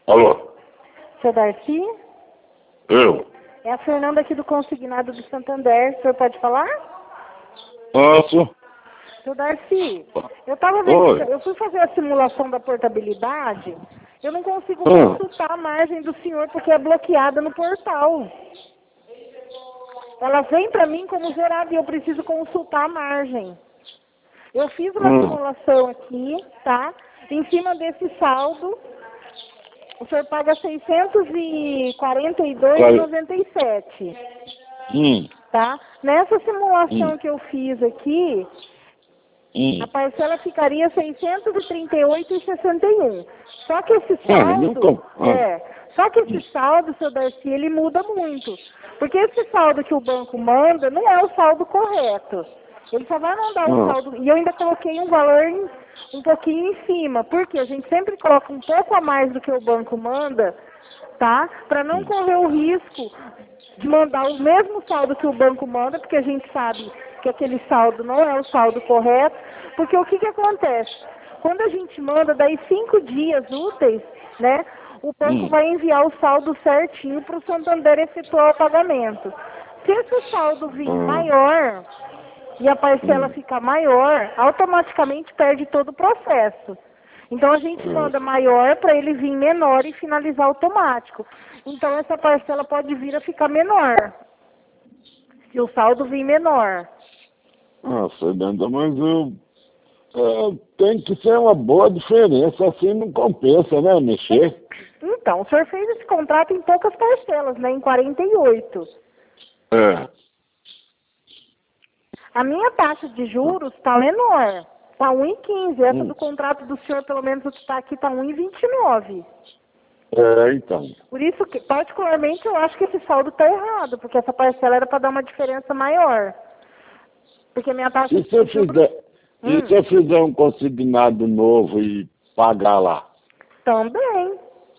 Alô? Seu Darcy? Eu? É a Fernanda aqui do Consignado do Santander. O senhor pode falar? Posso? Seu Darcy, eu tava vendo, Oi. eu fui fazer a simulação da portabilidade, eu não consigo Ah. consultar a margem do senhor porque é bloqueada no portal. Ela vem para mim como zerada e eu preciso consultar a margem. Eu fiz uma simulação aqui, tá? Em cima desse saldo, o senhor paga R$ 642,97. Tá? Nessa simulação que eu fiz aqui, a parcela ficaria R$ 638,61. Só que esse saldo, só que esse saldo, seu Darcy, ele muda muito. Porque esse saldo que o banco manda não é o saldo correto. Ele só vai mandar o saldo, e eu ainda coloquei um valor um pouquinho em cima, porque a gente sempre coloca um pouco a mais do que o banco manda, tá? Para não correr o risco de mandar o mesmo saldo que o banco manda, porque a gente sabe que aquele saldo não é o saldo correto, porque o que acontece? Quando a gente manda, daí 5 dias úteis, né, o banco vai enviar o saldo certinho para o Santander efetuar o pagamento. Se esse saldo vir maior e a parcela ficar maior, automaticamente perde todo o processo. Então a gente manda maior para ele vir menor e finalizar automático. Então essa parcela pode vir a ficar menor, se o saldo vir menor. Fernanda, mas tem que ser uma boa diferença, assim não compensa, né, mexer? Então, o senhor fez esse contrato em poucas parcelas, né, em 48. A minha taxa de juros está menor, está 1,15. Essa do contrato do senhor, pelo menos o que está aqui, está 1,29. Então. Por isso que, particularmente, eu acho que esse saldo está errado, porque essa parcela era para dar uma diferença maior. Porque a minha taxa E se eu fizer um consignado novo e pagar lá? Também.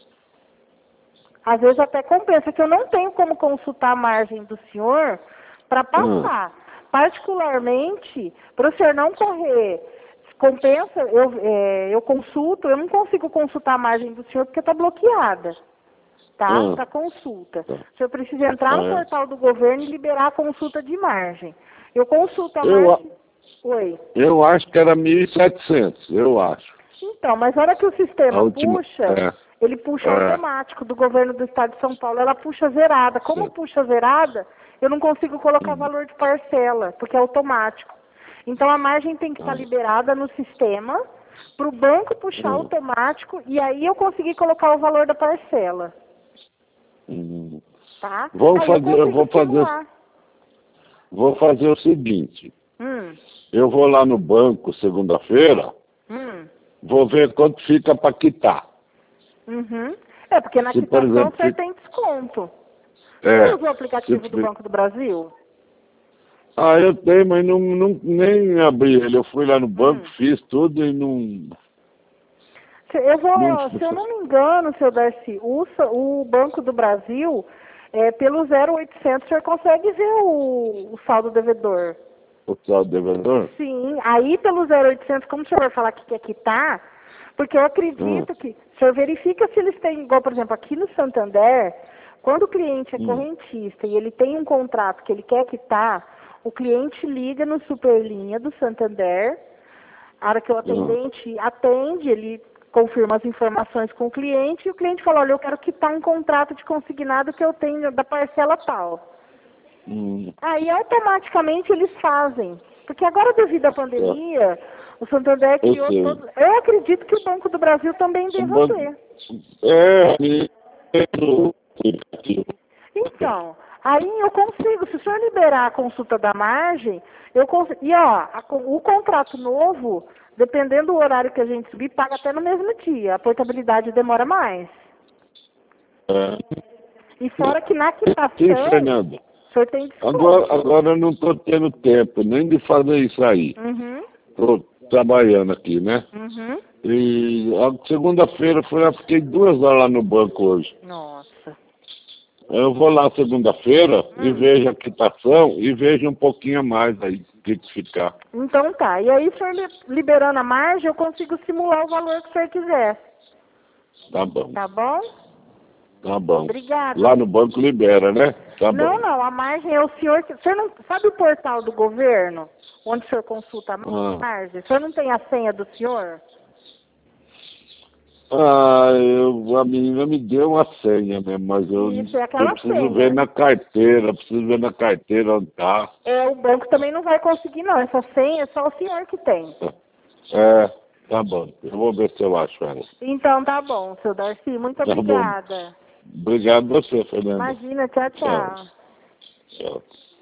Às vezes até compensa, que eu não tenho como consultar a margem do senhor para passar. Particularmente, para o senhor não correr, compensa, eu consulto, eu não consigo consultar a margem do senhor porque está bloqueada, tá? Para consulta. O senhor precisa entrar no portal do governo e liberar a consulta de margem. Eu consulto a margem... Oi. Eu acho que era 1.700, eu acho. Então, mas a hora que o sistema puxa, ele puxa automático do governo do estado de São Paulo, ela puxa zerada. Como puxa zerada, eu não consigo colocar valor de parcela, porque é automático. Então a margem tem que estar liberada no sistema, para o banco puxar automático, e aí eu conseguir colocar o valor da parcela. Tá? Vou fazer o seguinte. Eu vou lá no banco segunda-feira, vou ver quanto fica para quitar. Porque na quitação você tem desconto. Você usa o aplicativo do Banco do Brasil? Eu tenho, mas nem abri ele. Eu fui lá no banco, fiz tudo e não... Se eu não me engano, seu Darcy, o Banco do Brasil, pelo 0800, o senhor consegue ver o saldo devedor. O saldo devedor? Sim, aí pelo 0800, como o senhor vai falar que quer quitar, porque eu acredito que o senhor verifica se eles têm, igual, por exemplo, aqui no Santander, quando o cliente é correntista e ele tem um contrato que ele quer quitar, o cliente liga no Superlinha do Santander, a hora que o atendente atende, ele confirma as informações com o cliente e o cliente fala, olha, eu quero quitar um contrato de consignado que eu tenho da parcela tal. Aí automaticamente eles fazem. Porque agora, devido à pandemia, o Santander criou todo... Eu acredito que o Banco do Brasil também deva ter. Então, aí eu consigo, se o senhor liberar a consulta da margem, eu consigo. E o contrato novo, dependendo do horário que a gente subir, paga até no mesmo dia. A portabilidade demora mais. E fora que na quitação... Sim, Fernando. O senhor tem desconto. Agora eu não estou tendo tempo nem de fazer isso aí. Estou trabalhando aqui, né? E segunda-feira fiquei 2 horas lá no banco hoje. Nossa. Eu vou lá segunda-feira e vejo a quitação e vejo um pouquinho a mais aí, que ficar. Então tá. E aí, o senhor liberando a margem, eu consigo simular o valor que o senhor quiser. Tá bom. Tá bom? Tá bom. Obrigada. Lá no banco libera, né? Tá Não, bom. não, a margem é o senhor... O senhor não sabe o portal do governo? Onde o senhor consulta a margem? O senhor não tem a senha do senhor? A menina me deu uma senha mesmo, mas Isso, é aquela eu preciso senha. ver na carteira onde tá. O banco também não vai conseguir, não. Essa senha é só o senhor que tem. Tá bom. Eu vou ver se eu acho ela. Então tá bom, seu Darcy. Muito obrigada. Obrigado a você, Fernanda. Imagina, tchau, tchau. Tchau.